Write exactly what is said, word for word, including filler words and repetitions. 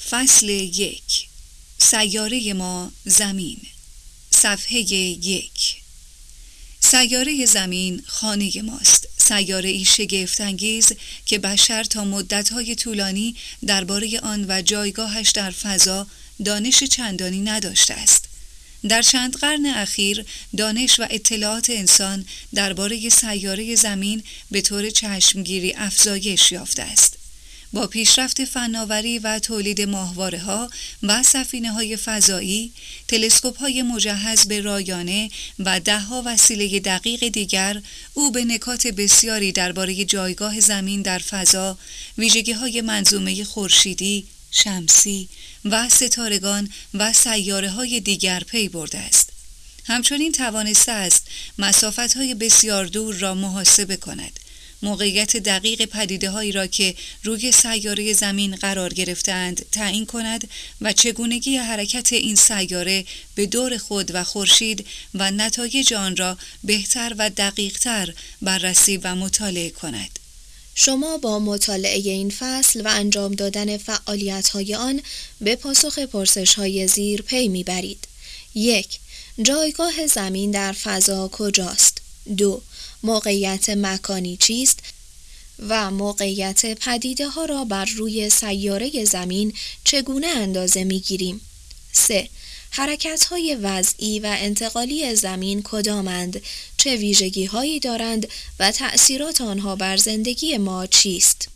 فصل یک. سیاره ما زمین. صفحه یک. سیاره زمین خانه ماست. سیاره ای شگفت انگیز که بشر تا مدت‌های طولانی درباره آن و جایگاهش در فضا دانش چندانی نداشته است. در چند قرن اخیر دانش و اطلاعات انسان درباره سیاره زمین به طور چشمگیری افزایش یافته است. با پیشرفت فناوری و تولید ماهواره‌ها و سفینه‌های فضایی، تلسکوپ‌های مجهز به رایانه و ده‌ها وسیله دقیق دیگر، او به نکات بسیاری درباره جایگاه زمین در فضا، ویژگی‌های منظومه خورشیدی، شمسی و ستارگان و سیاره‌های دیگر پی برده است. همچنین توانسته است مسافت‌های بسیار دور را محاسبه کند، موقعیت دقیق پدیده‌هایی را که روی سیاره زمین قرار گرفتند تعیین کند و چگونگی حرکت این سیاره به دور خود و خورشید و نتایج آن را بهتر و دقیق‌تر بررسی و مطالعه کند. شما با مطالعه این فصل و انجام دادن فعالیت‌های آن به پاسخ پرسش‌های زیر پی می‌برید. یک. جایگاه زمین در فضا کجاست؟ دو. موقعیت مکانی چیست و موقعیت پدیده ها را بر روی سیاره زمین چگونه اندازه می گیریم؟ سه. حرکت های وضعی و انتقالی زمین کدامند؟ چه ویژگی هایی دارند و تأثیرات آنها بر زندگی ما چیست؟